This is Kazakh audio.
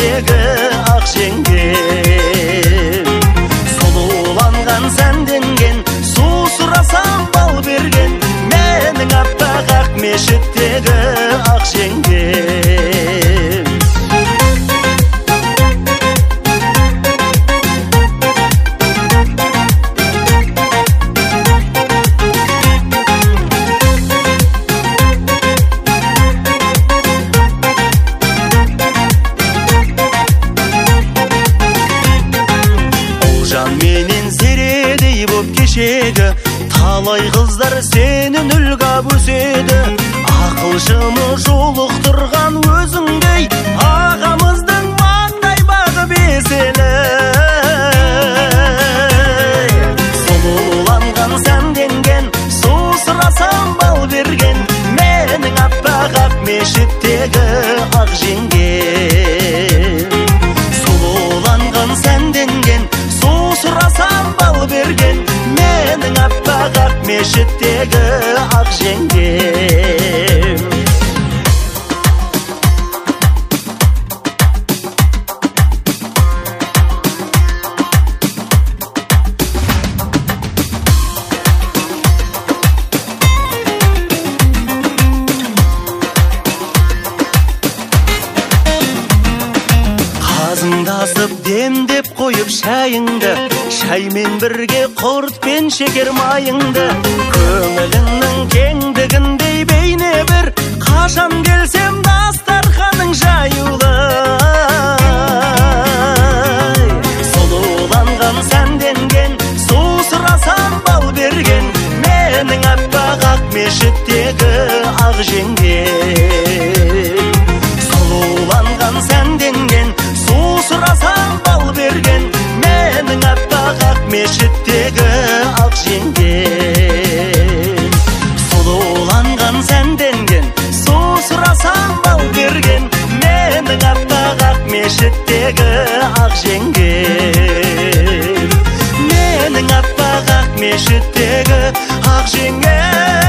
мешіттегі ақ жеңгем. Сұлуланған сәнденген, су сұрасам бал берген, менің аппақ ақ мешіттегі ақ жеңгем. Менен зередей боп кешегі, талай қыздар сенің үлгап өседі. Ақылшыны жолықтырған өзіңдей, ағамыздың маңдай бағы беселі. Сұлуланған сәнденген, су сұрасам бал берген, менің аппақ ақ мешіттегі ақ жеңгем. Сұлуланған сәнденген, сұрасам бал берген, менің аппақ ақ мешіттегі ақ жеңгем. Қазындасып демдеп қойып шайыңды, шаймен бірге құрт пен шекер майыңды, көңіліңнің кеңдігіндей бейне бір, қашан келсем дастарханың жаюлы. Сұлуланған сәнденген, су сұрасам бал берген, менің аппақ ақ мешіттегі ақ жеңгем. Сұлуланған сәнденген, су сұрасам бал берген, менің аппақ ақ мешіттегі ақ жеңгем. Сұлуланған сәнденген, су сұрасам бал берген, менің аппақ ақ мешіттегі ақ жеңгем. Менің аппақ ақ мешіттегі ақ жеңгем.